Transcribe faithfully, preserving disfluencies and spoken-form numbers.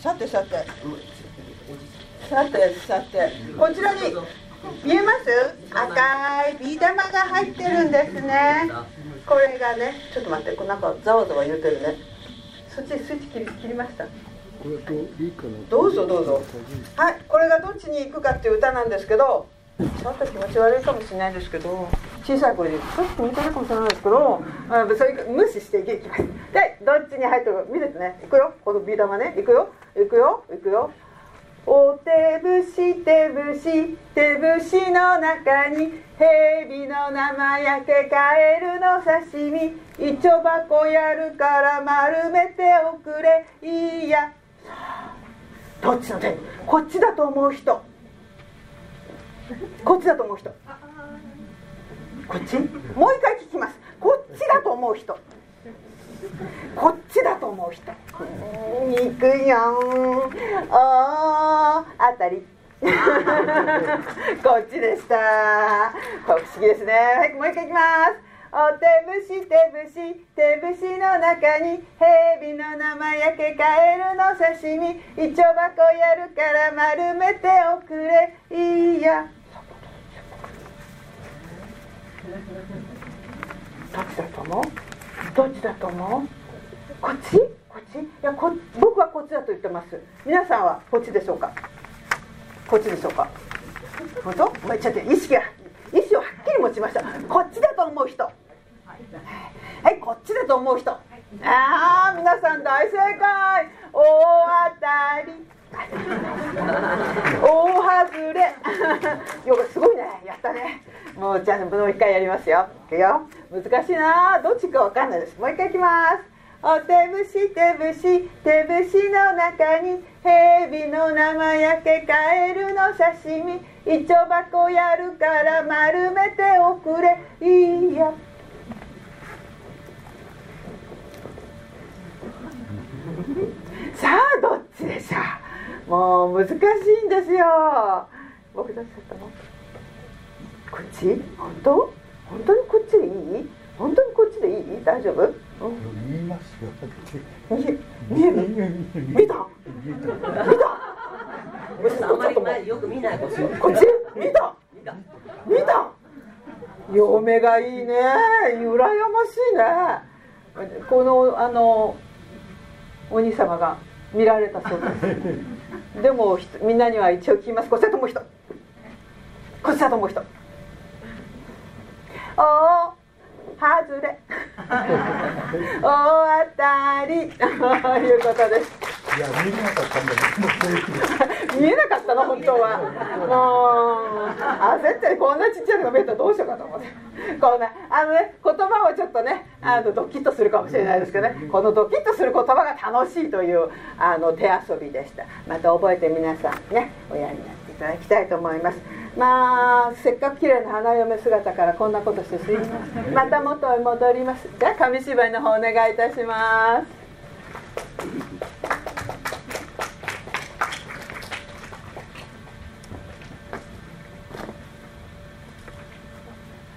さてさてさてさてこちらに見えます？赤いビー玉が入ってるんですね。これがね、ちょっと待って、なんかざわざわ言うてるね。そっちスイッチ切り、切りました。どうぞどうぞ。はい、これがどっちに行くかっていう歌なんですけど、ちょっと気持ち悪いかもしれないですけど、小さい声でちょっと見たいかもしれないですけど、あそれ無視していきます。で、どっちに入ってるか見ててね。行くよ、このビー玉ね。行くよ行くよ行くよ。お手節手節手節の中に蛇の生焼けカエルの刺身一丁箱やるから丸めておくれいいや。どっちの手？こっちだと思う人、こっちだと思う人、こっち？もう一回聞きます。こっちだと思う人、こっちだと思う人。いくよー、おー当たりこっちでした。これ不思議ですね。はい、もう一回いきます。お手節手節手節の中に蛇の生焼けカエルの刺身一丁箱やるから丸めておくれいいや。どっちだと思う？どっちだと思う？こっち？こっち？いやこ僕はこっちだと言ってます。皆さんはこっちでしょうか？こっちでしょうか？本当？まあ、ちょっと意識が意思をはっきり持ちました。こっちだと思う人。はい、こっちだと思う人。ああ、皆さん大正解。大当たり。大外れ。よくすごいね。やったね。もうじゃあもう一回やりますよ。いくよ。難しいな。どっちかわかんないです。もう一回いきます。お手節手節手節の中に蛇の生焼けカエルの刺身一丁箱やるから丸めておくれいいや。さあどっちでしょう。もう難しいんですよ。僕どっちだったの？こっち？本当？本当にこっちでいい？本当にこっちでいい？大丈夫？ 見えますよ。 見える？見た？見た？ あまり前よく見ないことこっち？見た？見た？嫁がいいね。羨ましいね。このあのお兄様が見られたそうです。でもみんなには一応聞きます。こっちだと思う人。こっちだと思う人。おー外れ大当たりということです。 いや見えなかったんだけど見えなかったの本当は。もう焦ってこんなちっちゃいのが見えたらどうしようかと思ってこんなあのね言葉をちょっとねあのドキッとするかもしれないですけどね、このドキッとする言葉が楽しいというあの手遊びでした。また覚えて皆さんねおやりになっていただきたいと思います。まあせっかく綺麗な花嫁姿からこんなことしてすいません。また元へ戻ります。じゃあ紙芝居の方お願いいたします。